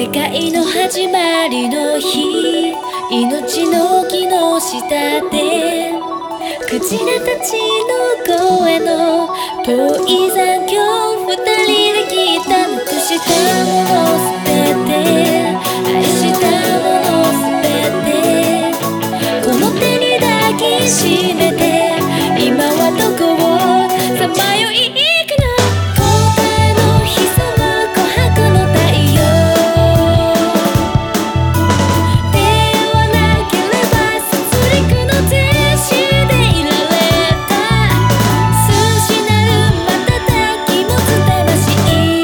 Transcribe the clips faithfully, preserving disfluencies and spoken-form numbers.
世界の始まりの日、命の木の下でクジラたちの声の遠い残響、二人で聞いた。なくしたもの捨てて、愛したもの捨てて、この手に抱きしめて、今はどこをさまよい行くの。答えの潜む琥珀の太陽ではなければ、殺戮の天使でいられた。数しなる瞬き持つ魂、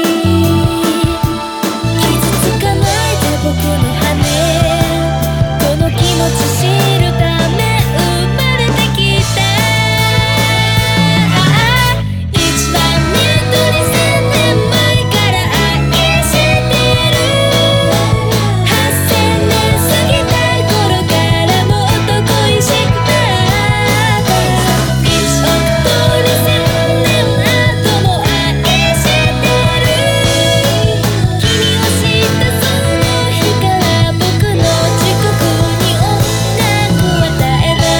傷つかないで僕の羽、この気持ち知るため生まれてきた。一万年と二千年前から愛してる。八千年過ぎた頃からもっと恋しくなった。一億と二千年後も愛してる。君を知ったその日から僕の時刻に音楽を与えない。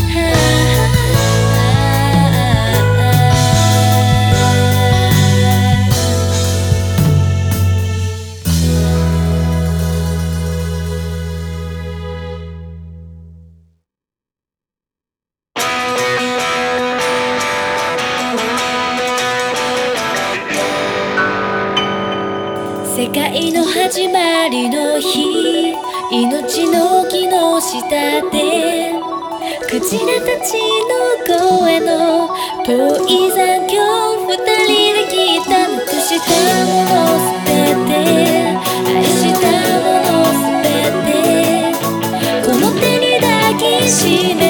世界の始まりの日、命の木の下でクジラたちの声の遠い残響、二人で聞いた。なくしたもの捨てて、愛したもの捨てて、この手に抱きしめ